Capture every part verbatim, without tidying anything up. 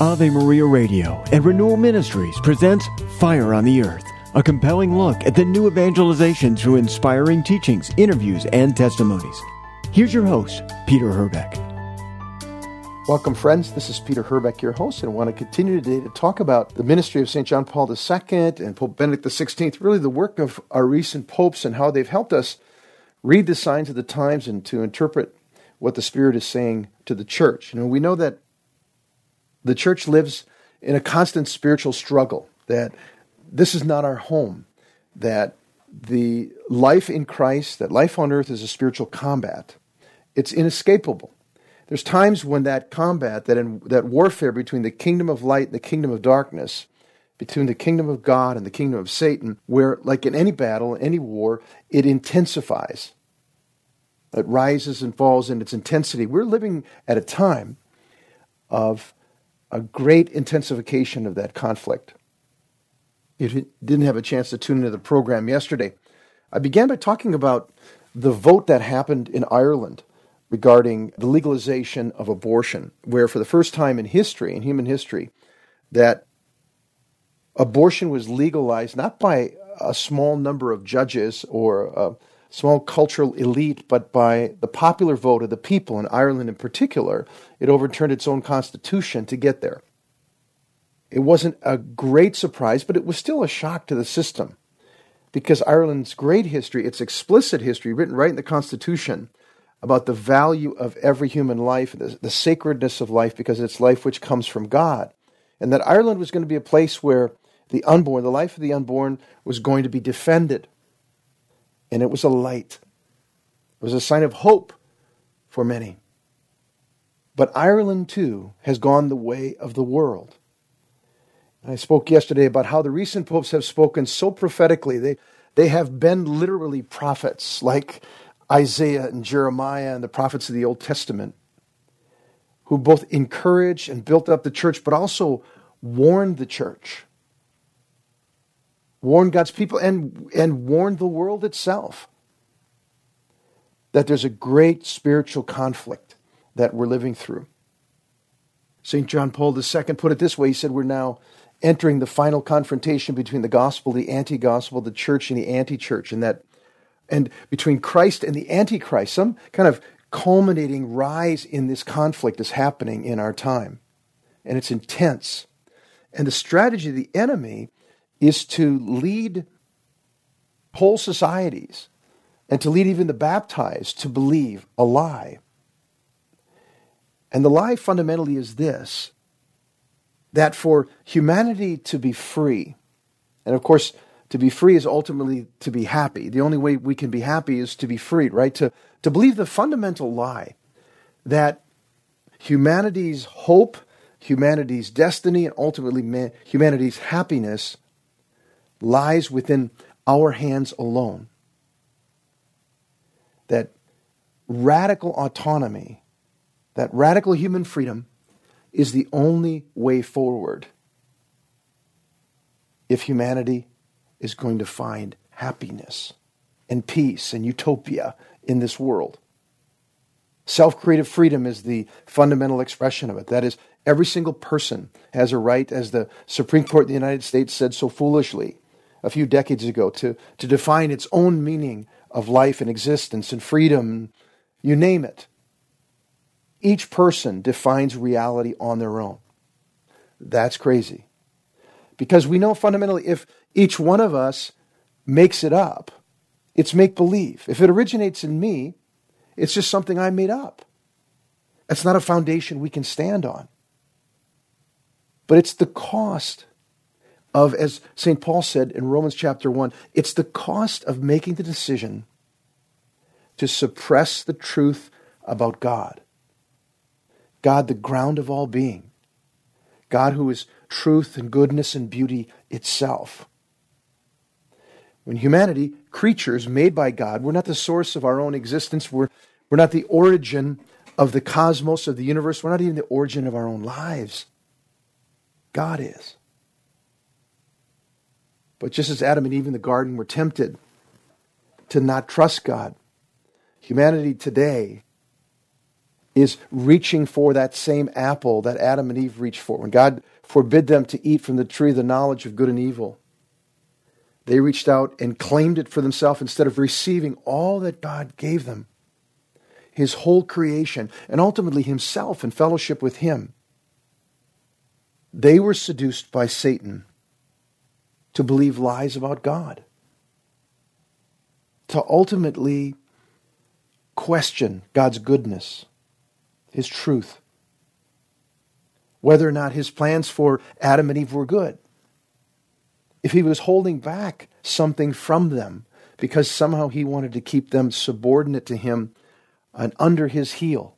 Ave Maria Radio and Renewal Ministries presents Fire on the Earth, a compelling look at the new evangelization through inspiring teachings, interviews, and testimonies. Here's your host, Peter Herbeck. Welcome, friends. This is Peter Herbeck, your host, and I want to continue today to talk about the ministry of Saint John Paul the Second and Pope Benedict the sixteenth, really the work of our recent popes and how they've helped us read the signs of the times and to interpret what the Spirit is saying to the church. You know, we know that the church lives in a constant spiritual struggle, that this is not our home, that the life in Christ, that life on earth is a spiritual combat. It's inescapable. There's times when that combat, that in, that warfare between the kingdom of light and the kingdom of darkness, between the kingdom of God and the kingdom of Satan, where, like in any battle, any war, it intensifies. It rises and falls in its intensity. We're living at a time of a great intensification of that conflict. You didn't have a chance to tune into the program yesterday. I began by talking about the vote that happened in Ireland regarding the legalization of abortion, where for the first time in history, in human history, that abortion was legalized not by a small number of judges or a small cultural elite, but by the popular vote of the people in Ireland in particular. It overturned its own constitution to get there. It wasn't a great surprise, but it was still a shock to the system, because Ireland's great history, its explicit history, written right in the Constitution, about the value of every human life, the, the sacredness of life, because it's life which comes from God, and that Ireland was going to be a place where the unborn, the life of the unborn, was going to be defended. And it was a light. It was a sign of hope for many. But Ireland, too, has gone the way of the world. I spoke yesterday about how the recent popes have spoken so prophetically. They, they have been literally prophets, like Isaiah and Jeremiah and the prophets of the Old Testament, who both encouraged and built up the church, but also warned the church, warned God's people, and, and warned the world itself that there's a great spiritual conflict that we're living through. Saint John Paul the Second put it this way. He said, we're now entering the final confrontation between the gospel, the anti-gospel, the church, and the anti-church, and that, and between Christ and the antichrist. Some kind of culminating rise in this conflict is happening in our time, and it's intense. And the strategy of the enemy is to lead whole societies and to lead even the baptized to believe a lie. And the lie fundamentally is this, that for humanity to be free, and of course, to be free is ultimately to be happy. The only way we can be happy is to be freed, right? To, to believe the fundamental lie that humanity's hope, humanity's destiny, and ultimately man, humanity's happiness lies within our hands alone. That radical autonomy, that radical human freedom is the only way forward if humanity is going to find happiness and peace and utopia in this world. Self-creative freedom is the fundamental expression of it. That is, every single person has a right, as the Supreme Court of the United States said so foolishly a few decades ago, to, to define its own meaning of life and existence and freedom, you name it. Each person defines reality on their own. That's crazy. Because we know fundamentally, if each one of us makes it up, it's make-believe. If it originates in me, it's just something I made up. It's not a foundation we can stand on. But it's the cost of, as Saint Paul said in Romans chapter one, it's the cost of making the decision to suppress the truth about God. God, the ground of all being. God who is truth and goodness and beauty itself. When humanity, creatures made by God, we're not the source of our own existence. We're, we're not the origin of the cosmos, of the universe. We're not even the origin of our own lives. God is. But just as Adam and Eve in the garden were tempted to not trust God, humanity today is reaching for that same apple that Adam and Eve reached for. When God forbid them to eat from the tree of the knowledge of good and evil, they reached out and claimed it for themselves instead of receiving all that God gave them, His whole creation, and ultimately Himself in fellowship with Him. They were seduced by Satan to believe lies about God, to ultimately question God's goodness, His truth, whether or not His plans for Adam and Eve were good. If He was holding back something from them because somehow He wanted to keep them subordinate to Him and under His heel.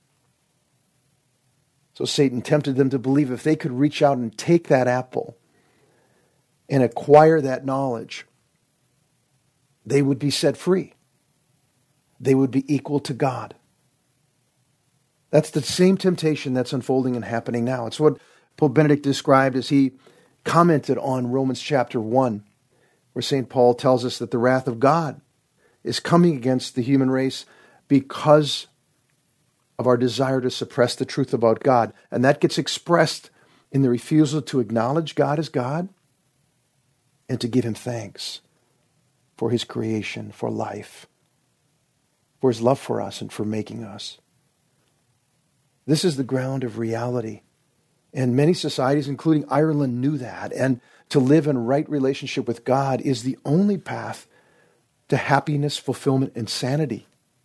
So Satan tempted them to believe if they could reach out and take that apple and acquire that knowledge, they would be set free. They would be equal to God. That's the same temptation that's unfolding and happening now. It's what Pope Benedict described as he commented on Romans chapter one, where Saint Paul tells us that the wrath of God is coming against the human race because of our desire to suppress the truth about God. And that gets expressed in the refusal to acknowledge God as God and to give Him thanks for His creation, for life, for His love for us and for making us. This is the ground of reality. And many societies, including Ireland, knew that. And to live in right relationship with God is the only path to happiness, fulfillment, and sanity.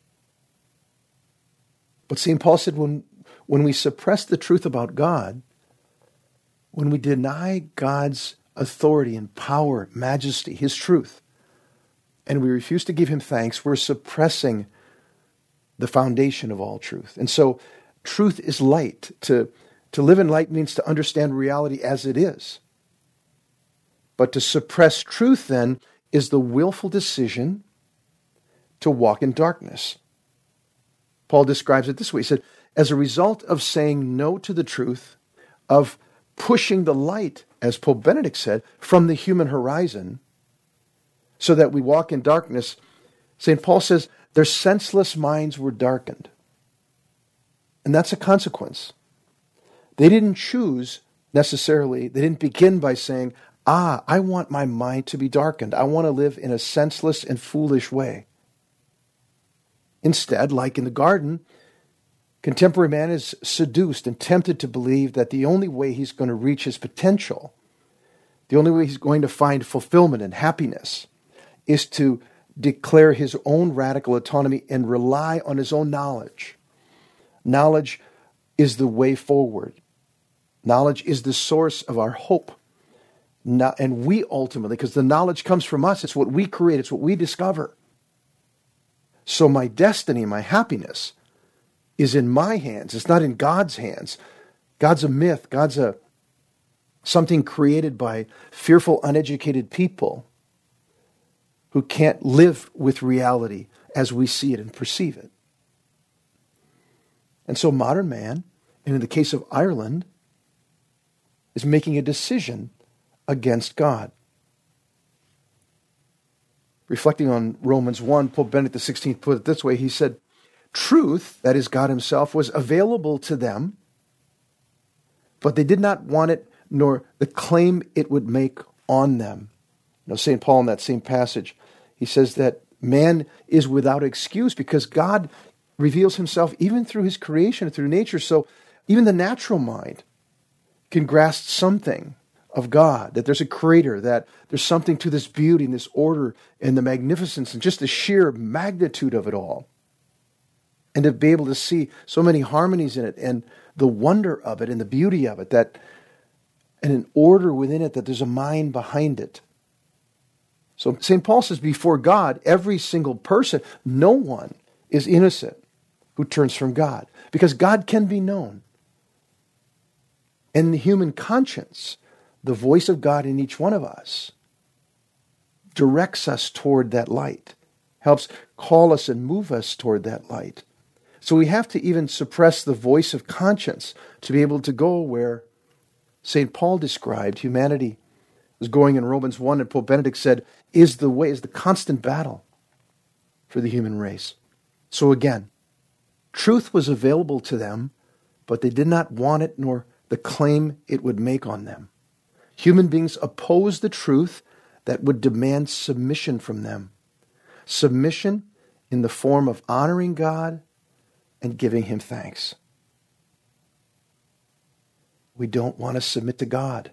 But Saint Paul said when, when we suppress the truth about God, when we deny God's authority and power, majesty, His truth, and we refuse to give Him thanks, we're suppressing the foundation of all truth. And so truth is light. To, to live in light means to understand reality as it is. But to suppress truth then is the willful decision to walk in darkness. Paul describes it this way. He said, as a result of saying no to the truth, of pushing the light, as Pope Benedict said, from the human horizon, so that we walk in darkness, Saint Paul says, their senseless minds were darkened. And that's a consequence. They didn't choose necessarily, they didn't begin by saying, ah, I want my mind to be darkened. I want to live in a senseless and foolish way. Instead, like in the garden, contemporary man is seduced and tempted to believe that the only way he's going to reach his potential, the only way he's going to find fulfillment and happiness, is to declare his own radical autonomy and rely on his own knowledge. Knowledge is the way forward. Knowledge is the source of our hope. And we ultimately, because the knowledge comes from us, it's what we create, it's what we discover. So my destiny, my happiness is in my hands. It's not in God's hands. God's a myth. God's a something created by fearful, uneducated people who can't live with reality as we see it and perceive it. And so modern man, and in the case of Ireland, is making a decision against God. Reflecting on Romans one, Pope Benedict the sixteenth put it this way. He said, truth, that is God Himself, was available to them, but they did not want it, nor the claim it would make on them. You know, Saint Paul in that same passage, he says that man is without excuse because God reveals Himself even through His creation, through nature. So even the natural mind can grasp something of God, that there's a creator, that there's something to this beauty and this order and the magnificence and just the sheer magnitude of it all. And to be able to see so many harmonies in it and the wonder of it and the beauty of it, that and an order within it, that there's a mind behind it. So Saint Paul says, before God, every single person, no one is innocent who turns from God, because God can be known. And the human conscience, the voice of God in each one of us, directs us toward that light, helps call us and move us toward that light. So we have to even suppress the voice of conscience to be able to go where Saint Paul described humanity was going in Romans one, and Pope Benedict said, is the way, is the constant battle for the human race. So again, Truth was available to them, but they did not want it nor the claim it would make on them. Human beings opposed the truth that would demand submission from them. Submission in the form of honoring God and giving Him thanks. We don't want to submit to God.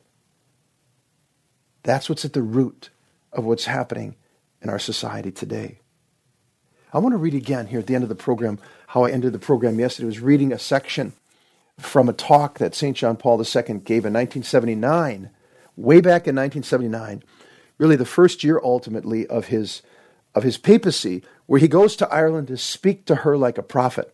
That's what's at the root of what's happening in our society today. I want to read again here at the end of the program how I ended the program yesterday. I was reading a section from a talk that Saint John Paul the Second gave in nineteen seventy-nine, way back in nineteen seventy-nine, really the first year ultimately of his, of his papacy, where he goes to Ireland to speak to her like a prophet.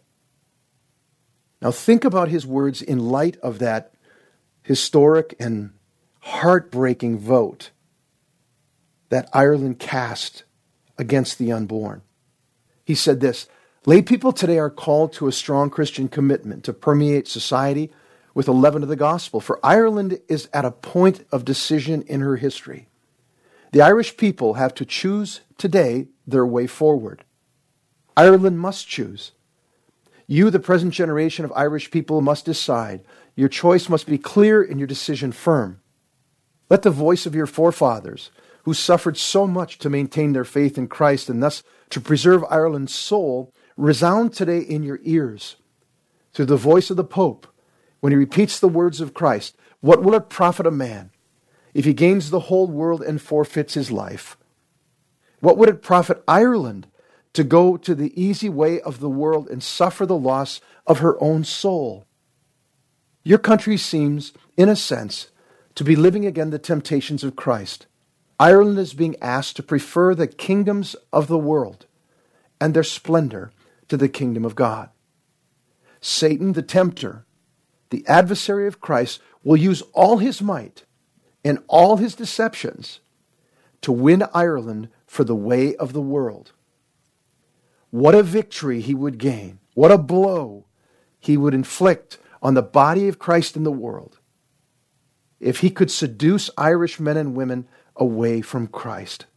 Now think about his words in light of that historic and heartbreaking vote that Ireland cast against the unborn. He said this, "Lay people today are called to a strong Christian commitment to permeate society with the leaven of the gospel, for Ireland is at a point of decision in her history. The Irish people have to choose today their way forward. Ireland must choose. You, the present generation of Irish people, must decide. Your choice must be clear and your decision firm. Let the voice of your forefathers, who suffered so much to maintain their faith in Christ and thus to preserve Ireland's soul, resound today in your ears. Through the voice of the Pope, when he repeats the words of Christ, what will it profit a man if he gains the whole world and forfeits his life? What would it profit Ireland to go to the easy way of the world and suffer the loss of her own soul? Your country seems, in a sense, to be living again the temptations of Christ. Ireland is being asked to prefer the kingdoms of the world and their splendor to the kingdom of God. Satan, the tempter, the adversary of Christ, will use all his might and all his deceptions to win Ireland for the way of the world. What a victory he would gain. What a blow he would inflict on the body of Christ in the world if he could seduce Irish men and women away from Christ.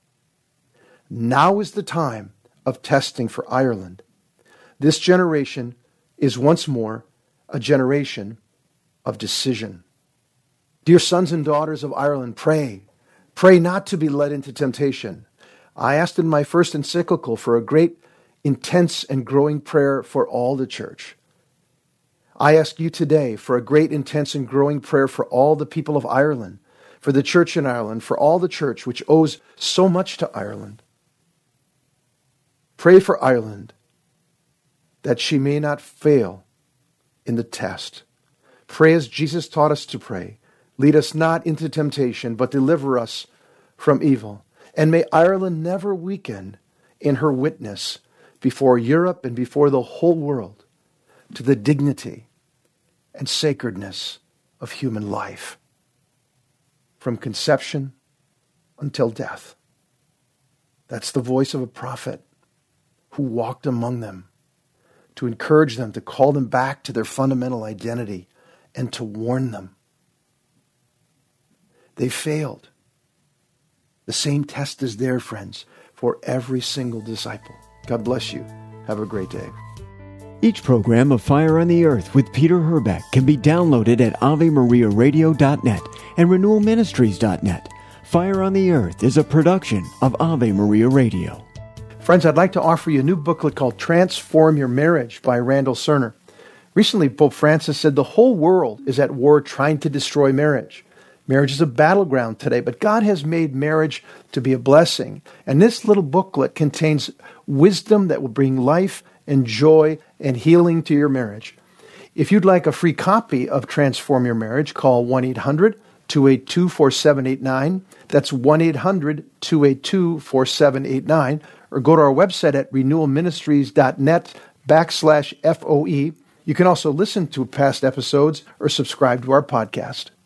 Now is the time of testing for Ireland. This generation is once more a generation of decision. Dear sons and daughters of Ireland, pray. Pray not to be led into temptation. I asked in my first encyclical for a great, intense, and growing prayer for all the church. I ask you today for a great, intense, and growing prayer for all the people of Ireland, for the church in Ireland, for all the church which owes so much to Ireland. Pray for Ireland that she may not fail in the test. Pray as Jesus taught us to pray. Lead us not into temptation, but deliver us from evil. And may Ireland never weaken in her witness before Europe and before the whole world to the dignity and sacredness of human life, from conception until death. That's the voice of a prophet who walked among them to encourage them, to call them back to their fundamental identity, and to warn them. They failed. The same test is there, friends, for every single disciple. God bless you. Have a great day. Each program of Fire on the Earth with Peter Herbeck can be downloaded at ave maria radio dot net and renewal ministries dot net. Fire on the Earth is a production of Ave Maria Radio. Friends, I'd like to offer you a new booklet called Transform Your Marriage by Randall Cerner. Recently, Pope Francis said the whole world is at war trying to destroy marriage. Marriage is a battleground today, but God has made marriage to be a blessing. And this little booklet contains wisdom that will bring life and joy and healing to your marriage. If you'd like a free copy of Transform Your Marriage, call one eight hundred two eight two four seven eight nine. That's one eight hundred two eight two four seven eight nine. Or go to our website at renewal ministries dot net backslash F O E. You can also listen to past episodes or subscribe to our podcast.